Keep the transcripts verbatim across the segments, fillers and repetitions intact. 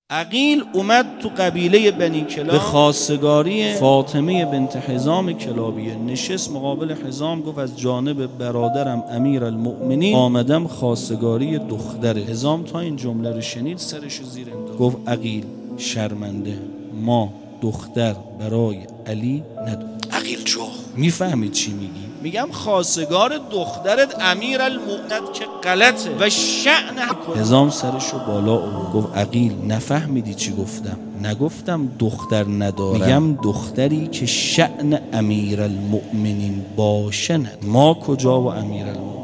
عقیل اومد تو قبیله بنی کلاب به خواستگاری فاطمه بنت حزام کلابیه، نشست مقابل حزام، گفت از جانب برادرم امیرالمؤمنین آمدم خواستگاری دختره. حزام تا این جمله رو شنید سرش زیر انداخت، گفت عقیل شرمنده، ما دختر برای علی نداریم. عقیل جو میفهمید چی میگی؟ میگم خواستگار دخترت امیرالمؤمنین که غلطه و شأن. حزام سرشو بالا آورد، گفت عقیل نفهمیدی چی گفتم؟ نگفتم دختر ندارم، میگم دختری که شأن امیرالمؤمنین باشه ندارم. ما کجا و امیرالمؤمنین؟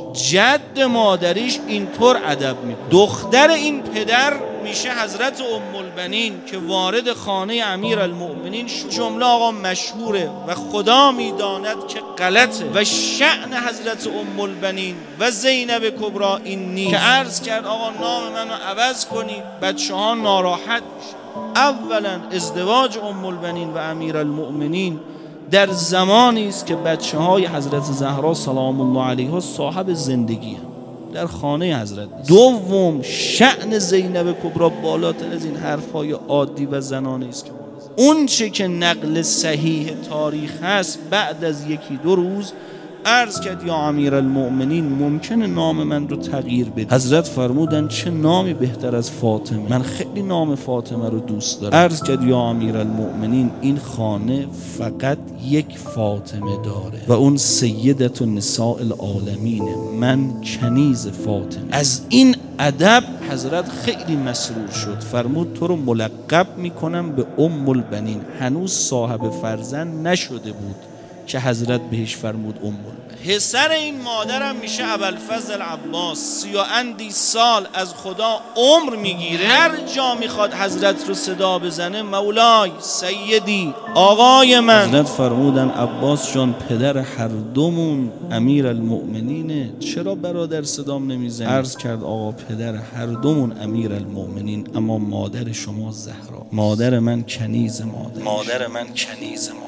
جد مادریش اینطور ادب میکنه. دختر این پدر میشه حضرت ام البنین که وارد خانه امیرالمؤمنین شد. جمله آقا مشهوره و خدا میداند که غلطه و شأن حضرت ام البنین و زینب کبری این نیست که عرض کرد آقا نام منو عوض کنید، بچه ها ناراحت میشن. اولا ازدواج ام البنین و امیرالمؤمنین در زمانی است که بچه های حضرت زهرا سلام الله علیها صاحب زندگی هم در خانه حضرت نیست. دوم شأن زینب کبری بالاتر از این حرفهای عادی و زنانه است که اون چه که نقل صحیح تاریخ هست بعد از یکی دو روز عرض کرد یا امیرالمؤمنین ممکنه نام من رو تغییر بدید. حضرت فرمودن چه نامی بهتر از فاطمه، من خیلی نام فاطمه رو دوست دارم. عرض کرد یا امیرالمؤمنین این خانه فقط یک فاطمه داره و اون سیدت النساء العالمینه، من کنیز فاطمه. از این ادب حضرت خیلی مسرور شد، فرمود تو رو ملقب میکنم به ام البنین. هنوز صاحب فرزند نشده بود که حضرت بهش فرمود ام البنین. پسر این مادرم میشه ابوالفضل العباس، سی و اندی سال از خدا عمر میگیره، هر جا میخواد حضرت رو صدا بزنه مولای سیدی آقای من. حضرت فرمودن عباس جان پدر هر دومون امیرالمؤمنینه، چرا برادر صدام نمیزنی؟ عرض کرد آقا پدر هر دومون امیرالمؤمنین، اما مادر شما زهرا، مادر من کنیز مادر، مادر من کنیز مادر.